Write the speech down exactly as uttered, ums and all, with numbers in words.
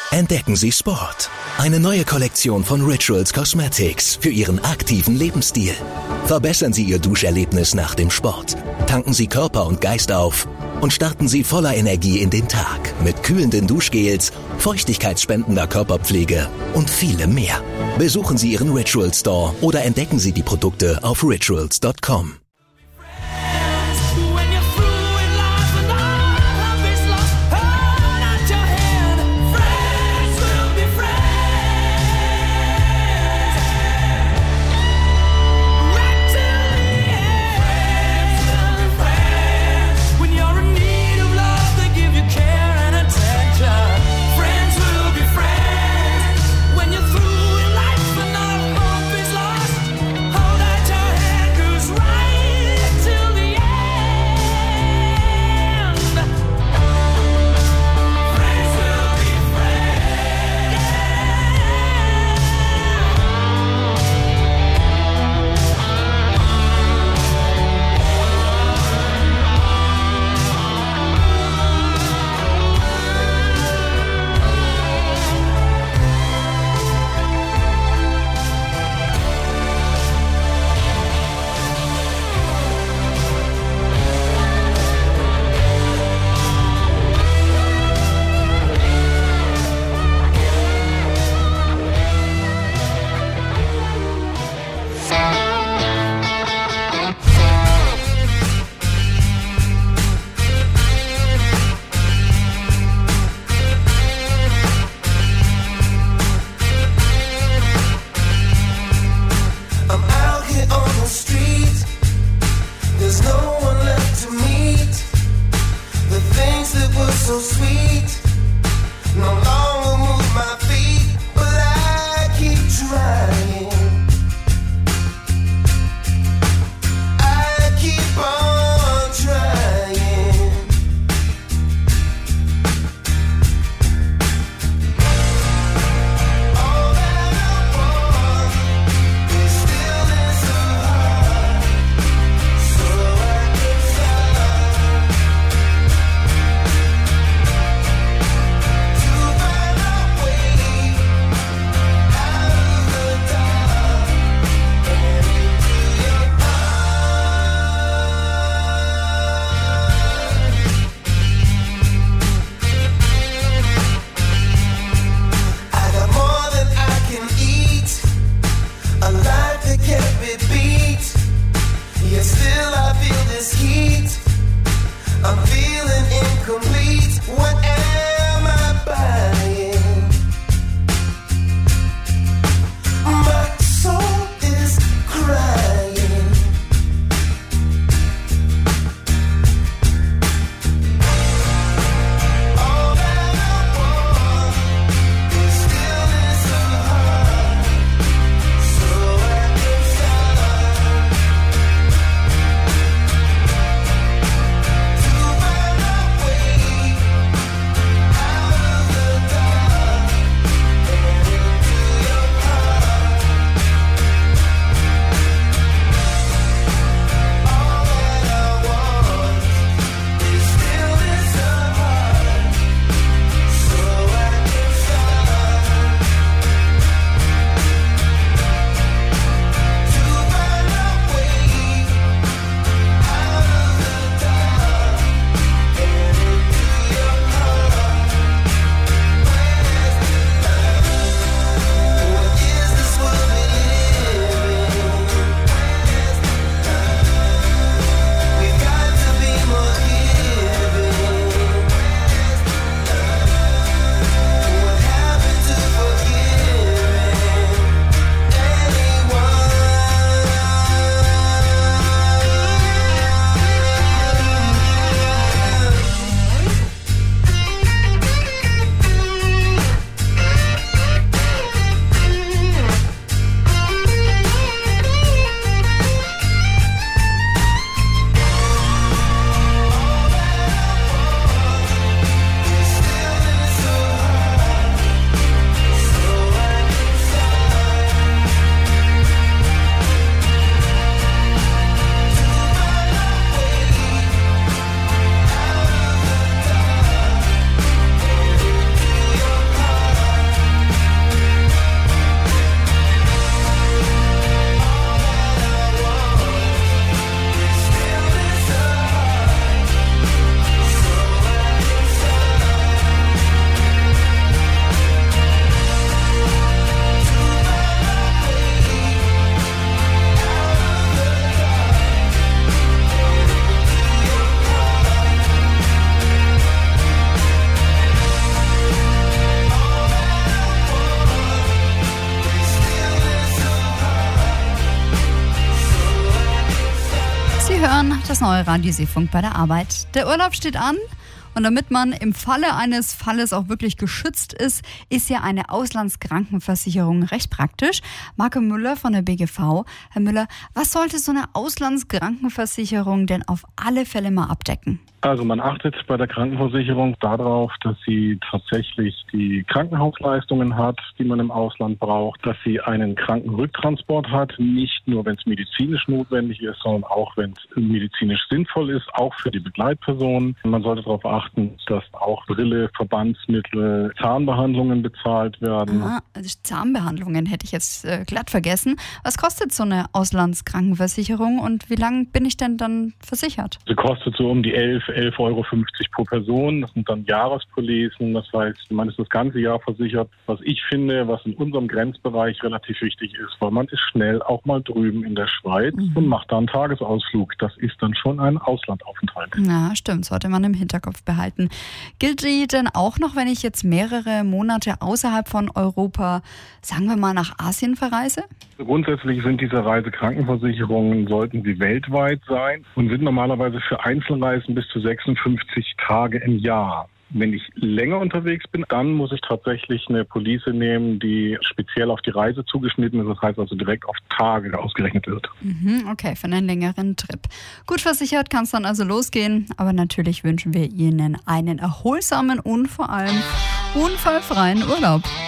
Entdecken Sie Sport. Eine neue Kollektion von Rituals Cosmetics für Ihren aktiven Lebensstil. Verbessern Sie Ihr Duscherlebnis nach dem Sport. Tanken Sie Körper und Geist auf und starten Sie voller Energie in den Tag mit kühlenden Duschgels, feuchtigkeitsspendender Körperpflege und vielem mehr. Besuchen Sie Ihren Rituals Store oder entdecken Sie die Produkte auf rituals Punkt com. Right. Das neue Radio Seefunk bei der Arbeit. Der Urlaub steht an. Und damit man im Falle eines Falles auch wirklich geschützt ist, ist ja eine Auslandskrankenversicherung recht praktisch. Marco Müller von der B G V. Herr Müller, was sollte so eine Auslandskrankenversicherung denn auf alle Fälle mal abdecken? Also man achtet bei der Krankenversicherung darauf, dass sie tatsächlich die Krankenhausleistungen hat, die man im Ausland braucht, dass sie einen Krankenrücktransport hat, nicht nur wenn es medizinisch notwendig ist, sondern auch wenn es medizinisch sinnvoll ist, auch für die Begleitpersonen. Man sollte darauf achten, dass auch Brille, Verbandsmittel, Zahnbehandlungen bezahlt werden. Aha, also Zahnbehandlungen hätte ich jetzt äh, glatt vergessen. Was kostet so eine Auslandskrankenversicherung und wie lange bin ich denn dann versichert? Sie kostet so um die elf Euro fünfzig pro Person. Das sind dann Jahrespolicen. Das heißt, man ist das ganze Jahr versichert. Was ich finde, was in unserem Grenzbereich relativ wichtig ist, weil man ist schnell auch mal drüben in der Schweiz mhm. und macht da einen Tagesausflug. Das ist dann schon ein Auslandaufenthalt. Ja, stimmt. Sollte man im Hinterkopf behalten. Gilt die denn auch noch, wenn ich jetzt mehrere Monate außerhalb von Europa, sagen wir mal nach Asien verreise? Grundsätzlich sind diese Reisekrankenversicherungen, sollten sie weltweit sein und sind normalerweise für Einzelreisen bis zu sechsundfünfzig Tage im Jahr. Wenn ich länger unterwegs bin, dann muss ich tatsächlich eine Police nehmen, die speziell auf die Reise zugeschnitten ist. Das heißt also direkt auf Tage ausgerechnet wird. Mhm, okay, für einen längeren Trip. Gut versichert kann es dann also losgehen. Aber natürlich wünschen wir Ihnen einen erholsamen und vor allem unfallfreien Urlaub.